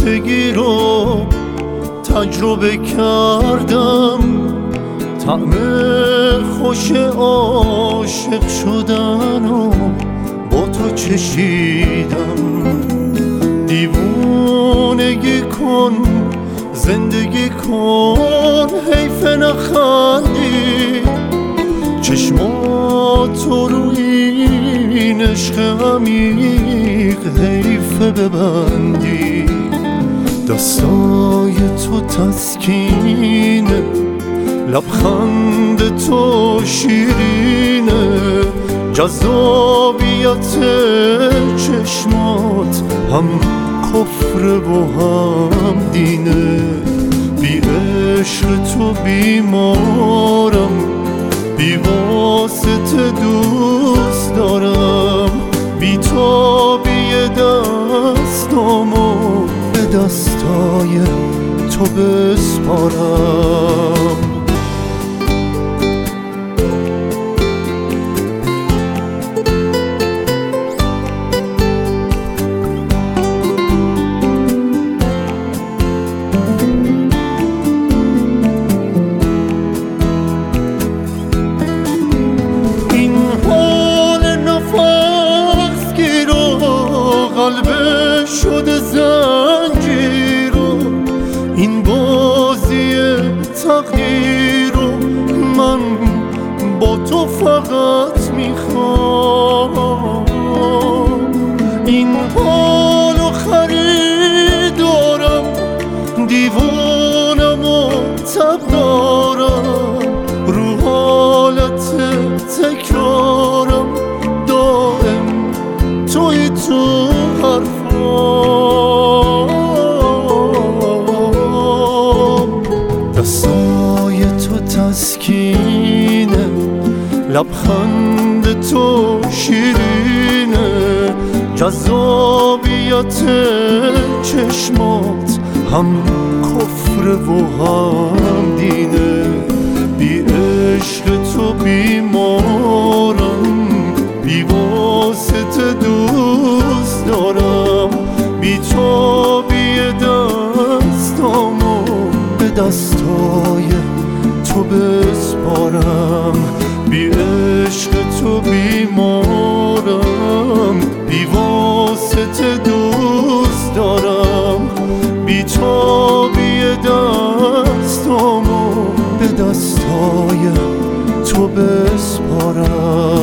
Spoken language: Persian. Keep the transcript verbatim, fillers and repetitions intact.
تنهایی رو تجربه کردم، طعم خوش عاشق شدن و با تو چشیدم. دیوونگی کن، زندگی کن، حیف نخندی، چشماتو رو این عشق عمیق حیف ببندی. دستای تو تسکینه، لبخند تو شیرینه، جذابیت چشمات هم کفر و هم دینه. بی عشق تو بیمارم، بی واسطه دوست دارم، بی تابی دستامو به دستای تو بسپارم. قلبش شده زنجیر و این بازی تقدیر و من با تو فقط میخوام. این حالو خریدارم، دیوانم و تب دارم، رو حالت تکرارم دائم توی تو حرفام. دستای تو تسکینه، لبخند تو شیرینه، جذابیت چشمات هم کفر و هم دینه. بی عشق تو بیمارم، بی واسطه دوست دارم، بی تابی دستامو به دستای تو بسپارم. بی عشق تو بیمارم، بی واسطه دوست دارم، بی تابی دستامو به دستای تو بسپارم.